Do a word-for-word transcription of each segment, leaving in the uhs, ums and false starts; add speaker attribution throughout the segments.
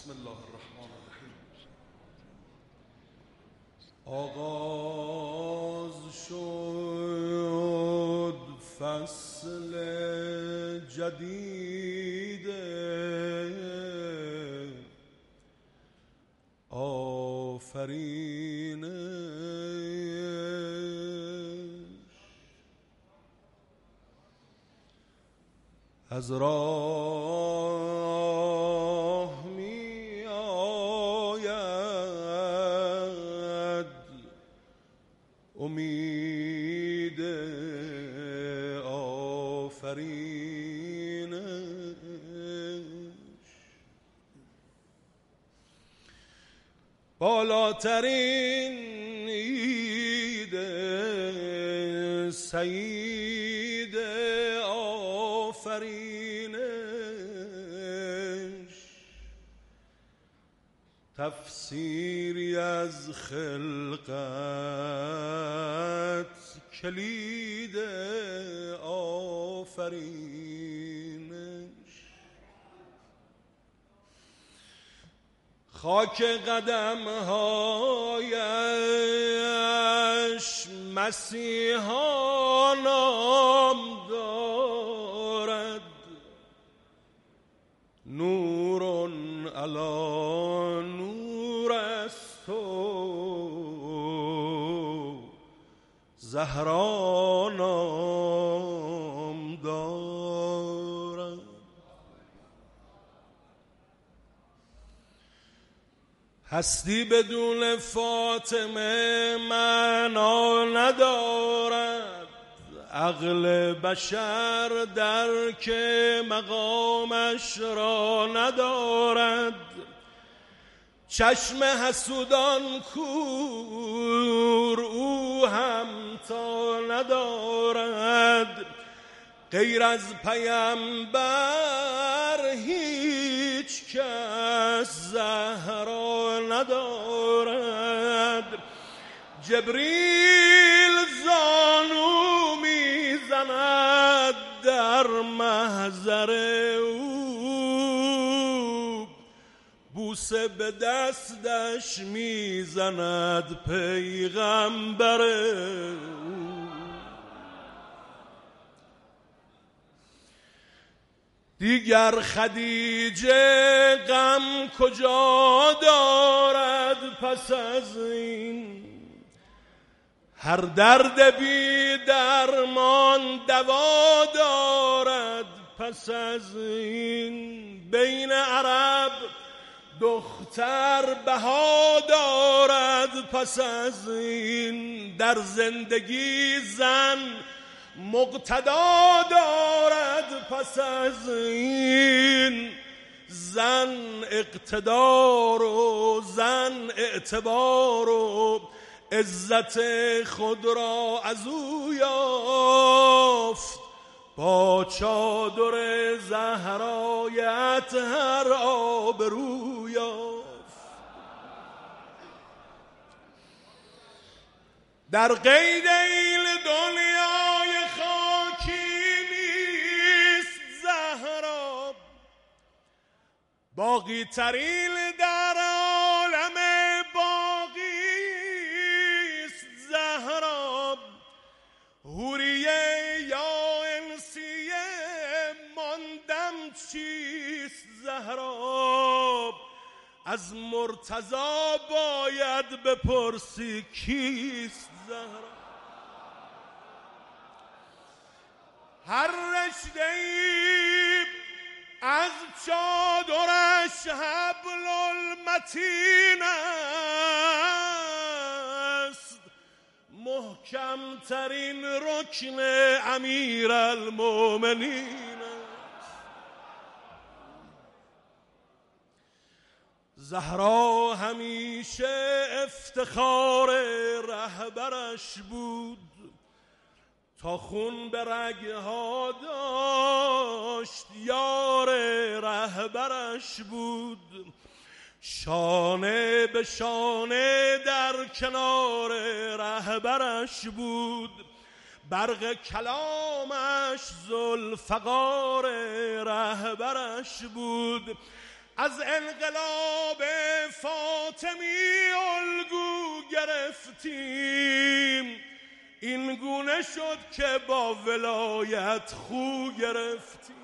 Speaker 1: بسم الله الرحمن الرحیم. آغاز شد فصل جدید آفرینش، از راه می آید امید آفرینش. بالاترین عید سعید آفرینش، تفسیری از خلقت کلید آفرینش. خاک قدم‌هایش مسیحا نام دارد، نور علی نور است و زهرا نام دارد. هستی بدون فاطمه معنا ندارد، عقل بشر درک مقامش را ندارد. چشم حسودان کور او همتا ندارد، غیر از پیامبر هیچ کس زهرا ندارد. جبریل زانو میزند در محضر او، بوسه به دستش میزند پیغمبر او. دیگر خدیجه غم کجا دارد پس از این، هر درد بی درمان دوا دارد پس از این. بین عرب دختر بها دارد پس از این، در زندگی زن مقتدا دارد پس از این. زن اقتدار و زن اعتبار و عزت خود را از او یافت، با چادر زهرای اطهر آبرو یافت. در قید این دنیای خاکی نیست زهرا، باقی ترین در عالم باقیست زهرا. حوریه یا انسیه ماندم چیست زهرا، از مرتضی باید بپرسی کیست زهرا. هر رشته‌ای از چادرش حبل المتین است، محکم ترین رکن امیر المؤمنین است. زهرا همیشه افتخار رهبرش بود، تا خون به رگها داشت یار رهبرش بود. شانه به شانه در کنار رهبرش بود، برق کلامش ذوالفقار رهبرش بود. از انقلاب فاطمی الگو گرفتیم، این گونه شد که با ولایت خو گرفتیم.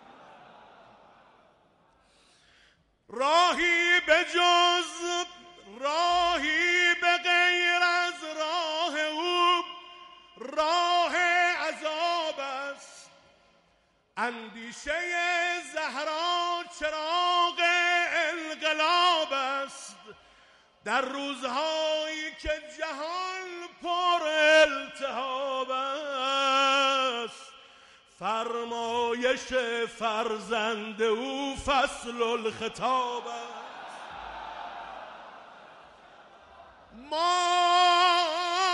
Speaker 1: راهی به جز راهی به غیر از راه او راه عذاب است. اندیشه زهرا چراغ انقلاب است. در روزهایی که جهان پر التهاب است، فرمایش فرزند او فصل الخطاب است. ما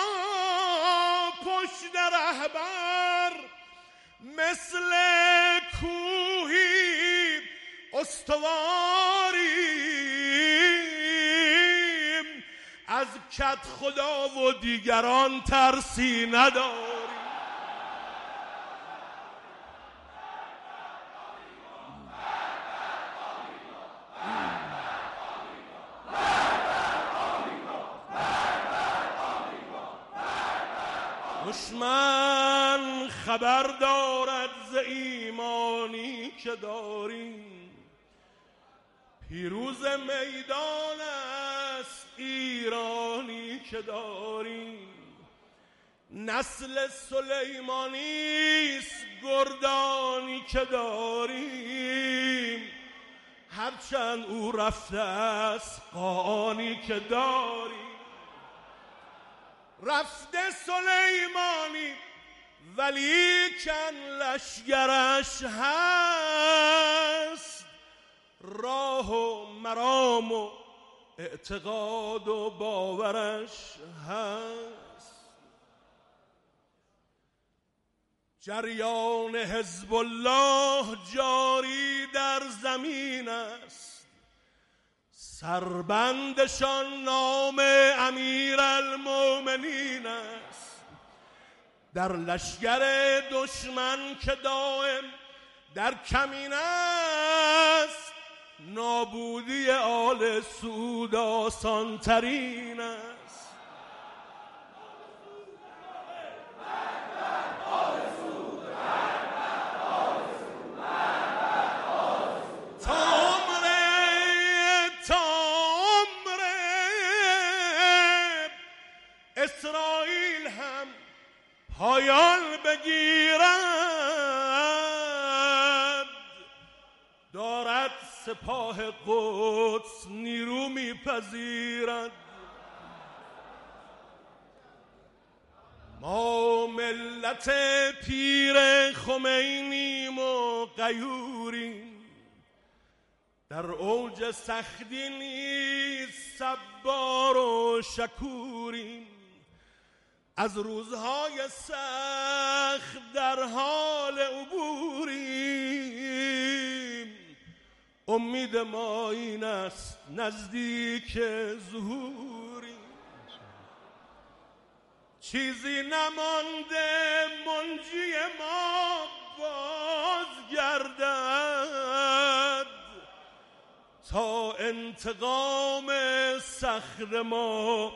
Speaker 1: پشت رهبر مثل کوهی استواریم، از کت خدا و دیگران ترسی نداریم. دشمن خبر دارد ز ایمانی که داریم، پیروز میدان است ایرانی که داریم. نسل سلیمانی است گردانی که داریم، هرچند او رفته است قانی که داریم. رفته سلیمانی ولیکن لشگرش هست، راه و مرام و اعتقاد و باورش هست. جریان حزب الله جاری در زمین است، سربندشان نام امیر المومنین است. در لشگر دشمن که دائم در کمین است، نابودی آل سعود آسان ترین است. اسرائیل هم پایان بگیرد، دارد سپاه قدس نیرو میپذیرد. ما ملت پیر خمینیم و غیوریم، در اوج سختی نیز صبار و شکوریم. از روزهای سخت در حال عبوریم، امید ما این است نزدیک ظهوریم. چیزی نمانده منجی ما بازگردد، تا انتقام صخر ما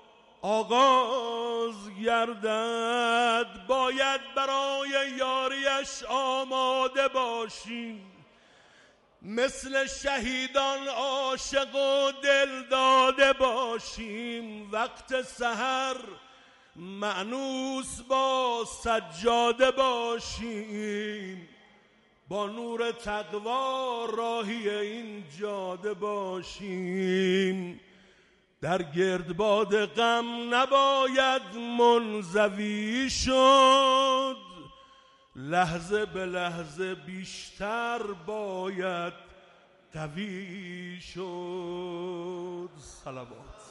Speaker 1: آغاز گردد. باید برای یاریش آماده باشیم، مثل شهیدان عاشق و دل داده باشیم. وقت سحر مأنوس با سجاده باشیم، با نور تقوا راهی این جاده باشیم. در گردباد غم نباید منزوی شد، لحظه به لحظه بیشتر باید قوی شد. صلوات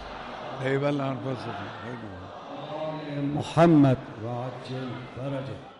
Speaker 2: محمد و عجل فرجه.